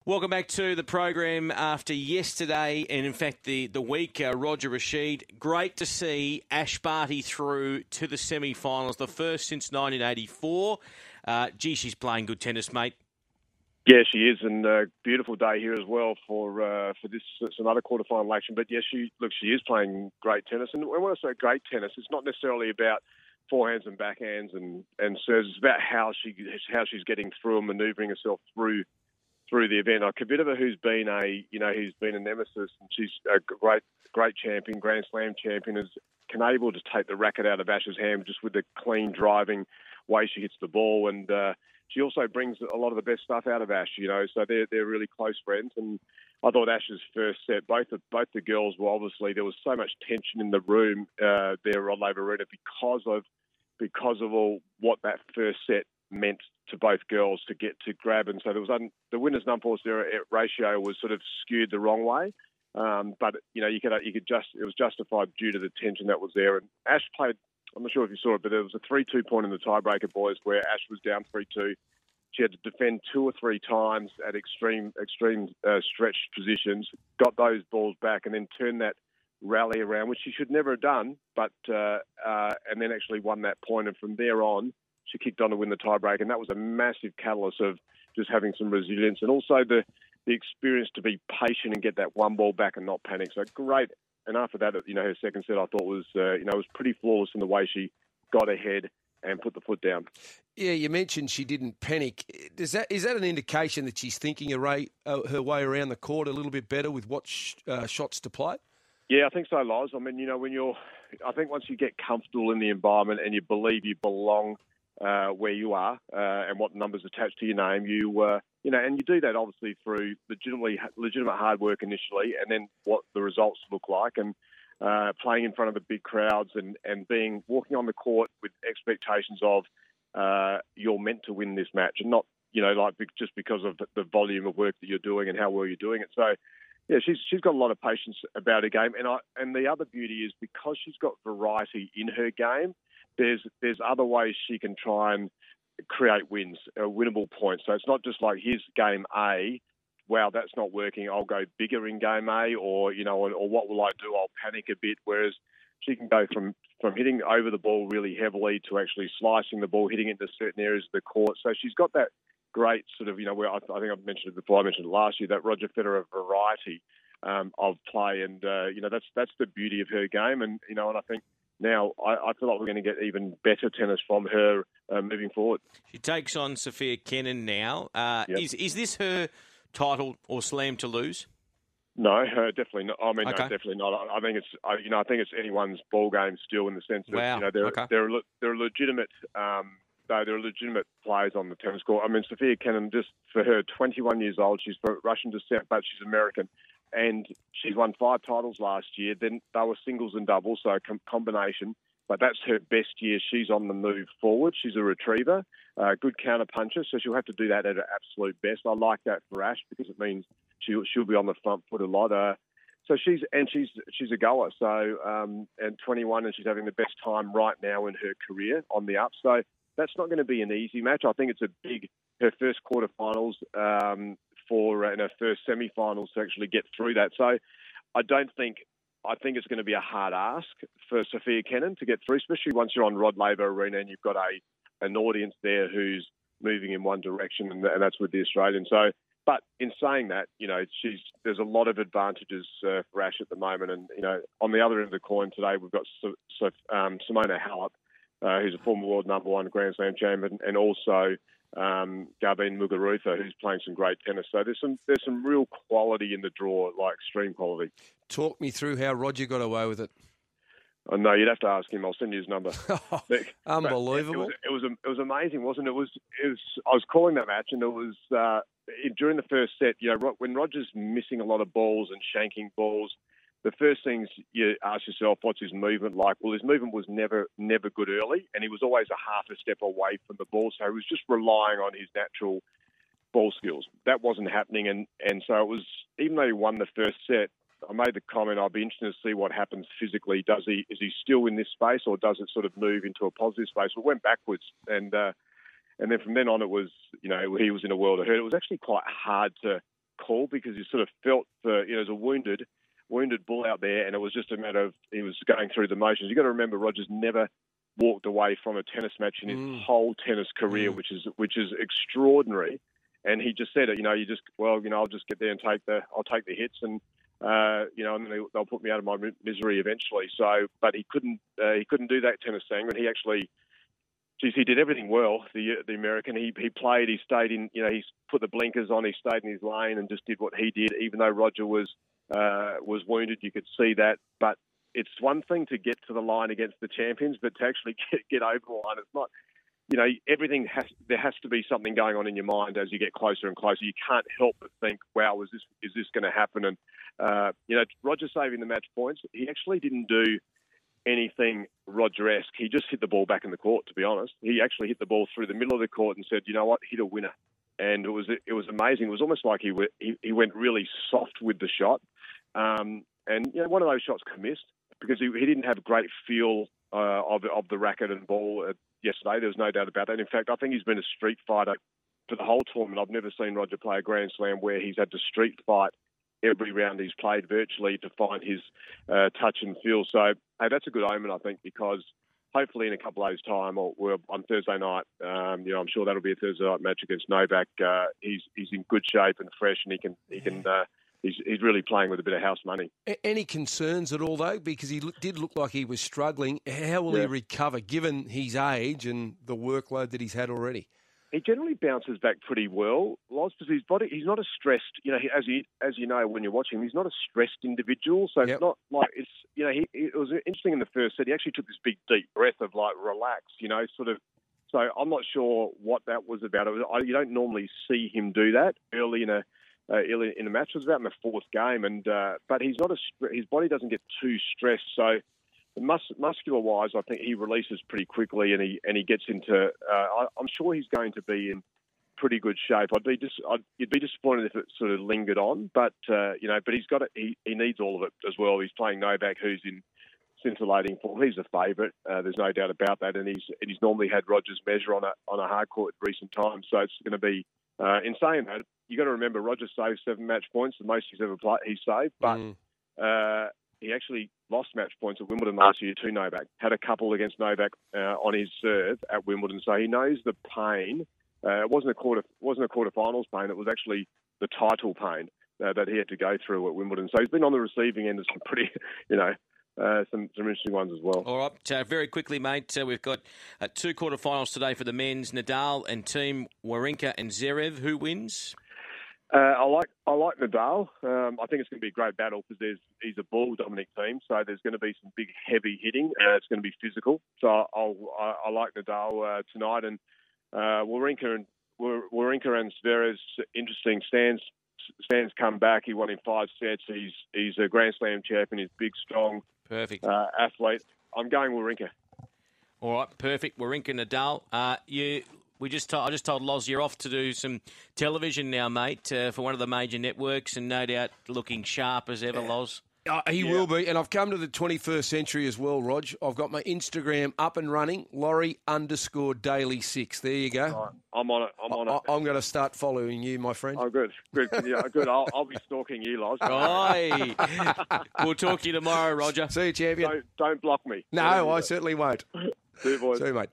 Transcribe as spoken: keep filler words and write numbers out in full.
Welcome back to the program after yesterday and, in fact, the, the week. Uh, Roger Rasheed, great to see Ash Barty through to the semi-finals, the first since nineteen eighty-four. Uh, gee, she's playing good tennis, mate. Yeah, she is, and a uh, beautiful day here as well for uh, for this. It's another quarterfinal action, but yes, she look she is playing great tennis, and when I say great tennis, it's not necessarily about forehands and backhands and and serves. It's about how she how she's getting through and manoeuvring herself through through the event. Like Kvitova, who's been a you know who's been a nemesis, and she's a great great champion, Grand Slam champion, is can able to take the racket out of Ash's hand just with the clean driving way she hits the ball, and uh, she also brings a lot of the best stuff out of Ash. You know, so they're they're really close friends. And I thought Ash's first set, both the, both the girls were obviously there was so much tension in the room uh, there at Rod Laver Arena because of because of all what that first set meant to both girls to get to grab. And so there was un, the winners and unforced error ratio was sort of skewed the wrong way. Um, but you know, you could you could just it was justified due to the tension that was there. And Ash played. I'm not sure if you saw it, but there was a three two point in the tiebreaker, boys, where Ash was down three two. She had to defend two or three times at extreme extreme uh, stretch positions, got those balls back, and then turned that rally around, which she should never have done. But uh, uh, and then actually won that point, and from there on, she kicked on to win the tiebreak, and that was a massive catalyst of just having some resilience and also the the experience to be patient and get that one ball back and not panic. So great. And after that, you know, her second set I thought was, uh, you know, was pretty flawless in the way she got ahead and put the foot down. Yeah, you mentioned she didn't panic. Does that is that an indication that she's thinking her way, uh, her way around the court a little bit better with what sh- uh, shots to play? Yeah, I think so, Loz. I mean, you know, when you're, I think once you get comfortable in the environment and you believe you belong uh, where you are uh, and what numbers attached to your name, you, uh, you know, and you do that obviously through legitimately legitimate hard work initially, and then what the results look like, and uh, playing in front of the big crowds, and, and being walking on the court with expectations of uh, you're meant to win this match, and not you know like just because of the volume of work that you're doing and how well you're doing it. So yeah, she's she's got a lot of patience about her game, and I and the other beauty is because she's got variety in her game. There's there's other ways she can try and create wins, uh, winnable points. So it's not just like, here's game A, wow, that's not working, I'll go bigger in game A, or, you know, or, or what will I do? I'll panic a bit. Whereas she can go from, from hitting over the ball really heavily to actually slicing the ball, hitting it into certain areas of the court. So she's got that great sort of, you know, where I, I think I've mentioned it before, I mentioned it last year, that Roger Federer variety um, of play. And, uh, you know, that's that's the beauty of her game. And, you know, and I think now I, I feel like we're going to get even better tennis from her uh, moving forward. She takes on Sofia Kenin now. Uh, yep. Is is this her title or slam to lose? No, uh, definitely not. I mean, okay. no, definitely not. I, I think it's, I, you know, I think it's anyone's ball game still, in the sense that wow. you know they're okay. they're they're legitimate. Um, no, they're legitimate players on the tennis court. I mean, Sofia Kenin, just for her, twenty-one years old. She's from Russian descent, but she's American. And she's won five titles last year. Then they were singles and doubles, so a com- combination. But that's her best year. She's on the move forward. She's a retriever, uh, good counter puncher, so she'll have to do that at her absolute best. I like that for Ash because it means she'll she'll be on the front foot a lot. Uh, so she's and she's she's a goer. So um, and twenty-one, and she's having the best time right now in her career on the up. So that's not going to be an easy match. I think it's a big her first quarterfinals. Um, for uh, in her first semi-finals to actually get through that. So I don't think, I think it's going to be a hard ask for Sofia Kenin to get through, especially once you're on Rod Laver Arena and you've got a an audience there who's moving in one direction, and, and that's with the Australian. So, but in saying that, you know, she's there's a lot of advantages uh, for Ash at the moment. And, you know, on the other end of the coin today, we've got so, so, um, Simona Halep, uh, who's a former world number one Grand Slam champion, and also Um, Garbine Muguruza, who's playing some great tennis. So there's some there's some real quality in the draw, like extreme quality. Talk me through how Roger got away with it. Oh, no, you'd have to ask him. I'll send you his number. but, Unbelievable. But it was it was it was amazing, wasn't it? It was it was. I was calling that match, and it was uh, it, during the first set. You know, when Roger's missing a lot of balls and shanking balls, the first things you ask yourself, what's his movement like? Well, his movement was never never good early, and he was always a half a step away from the ball. So he was just relying on his natural ball skills. That wasn't happening, and, and so it was, even though he won the first set, I made the comment, I'll be interested to see what happens physically. Does he is he still in this space, or does it sort of move into a positive space? Well, it went backwards, and uh, and then from then on, it was, you know, he was in a world of hurt. It was actually quite hard to call because he sort of felt the, you know, as a wounded, wounded bull out there, and it was just a matter of he was going through the motions. You've got to remember, Rogers never walked away from a tennis match in his mm. whole tennis career, mm. which is which is extraordinary. And he just said it, you know, you just, well, you know, I'll just get there and take the, I'll take the hits, and uh, you know, and then they'll put me out of my misery eventually. So, but he couldn't, uh, he couldn't do that, Tennis Sangren. He actually, geez, he did everything well. The the American, he he played, he stayed in, you know, he put the blinkers on, he stayed in his lane and just did what he did, even though Roger was uh, was wounded. You could see that, but it's one thing to get to the line against the champions, but to actually get, get over the line, it's not. You know, everything has, there has to be something going on in your mind as you get closer and closer. You can't help but think, wow, is this, is this going to happen? And, uh, you know, Roger saving the match points, he actually didn't do anything Roger-esque. He just hit the ball back in the court, to be honest. He actually hit the ball through the middle of the court and said, you know what, hit a winner. And it was it was amazing. It was almost like he, w- he, he went really soft with the shot. Um, and, you know, one of those shots got missed because he, he didn't have a great feel uh, of, of the racket and ball at, yesterday. There was no doubt about that. In fact, I think he's been a street fighter for the whole tournament. I've never seen Roger play a Grand Slam where he's had to street fight every round he's played virtually to find his uh, touch and feel. So, hey, that's a good omen, I think, because hopefully in a couple of days' time, or we're on Thursday night, um, you know, I'm sure that'll be a Thursday night match against Novak. Uh, he's he's in good shape and fresh, and he can he can. Uh, He's, he's really playing with a bit of house money. Any concerns at all, though? Because he did look like he was struggling. How will yeah. he recover, given his age and the workload that he's had already? He generally bounces back pretty well, Loz, because his body, he's not a stressed, you know, he, as you as you know when you're watching him, he's not a stressed individual. So yep. it's not like, it's, you know, he, it was interesting in the first set. He actually took this big, deep breath of, like, relax, you know, sort of. So I'm not sure what that was about. It was, I, you don't normally see him do that early in a, Uh, in the match. It was about in the fourth game, and uh, but he's not a his body doesn't get too stressed. So mus- muscular wise, I think he releases pretty quickly, and he and he gets into. Uh, I, I'm sure he's going to be in pretty good shape. I'd be dis- I'd, you'd be disappointed if it sort of lingered on, but uh, you know, but he's got it. He, he needs all of it as well. He's playing Novak, who's in scintillating form. He's a favourite. Uh, there's no doubt about that, and he's and he's normally had Roger's measure on a on a hard court in recent times. So it's going to be. Uh, in saying that, you got to remember Roger saved seven match points, the most he's ever played. He saved, but mm. uh, he actually lost match points at Wimbledon last year to Novak. Had a couple against Novak uh, on his serve at Wimbledon, so he knows the pain. Uh, it wasn't a quarter, wasn't a quarterfinals pain. It was actually the title pain uh, that he had to go through at Wimbledon. So he's been on the receiving end of some pretty, you know. Uh, some, some interesting ones as well. All right, uh, very quickly, mate, uh, we've got uh, two quarterfinals today for the men's. Nadal and Team Wawrinka and Zverev. Who wins? Uh, I like I like Nadal. Um, I think it's going to be a great battle because there's he's a ball-dominant team, so there's going to be some big, heavy hitting. Uh, it's going to be physical. So I'll, I, I like Nadal uh, tonight, and uh, Wawrinka and Wawrinka and Zverev's interesting stands. Stan's come back. He won in five sets. He's he's a Grand Slam champion. He's big, strong, perfect uh, athlete. I'm going Wawrinka. All right, perfect. Wawrinka, Nadal. Uh, you, we just told, I just told Loz you're off to do some television now, mate, uh, for one of the major networks, and no doubt looking sharp as ever, Loz. Uh, he yeah. will be, and I've come to the twenty-first century as well, Rog. I've got my Instagram up and running, Laurie underscore Daily Six. There you go. Right. I'm on it. I'm on I, it. I'm going to start following you, my friend. Oh, good, good, yeah, good. I'll, I'll be stalking you, Loz. Aye. We'll talk to you tomorrow, Roger. See you, champion. Don't, don't block me. No, I certainly won't. See you, boys. See you, mate.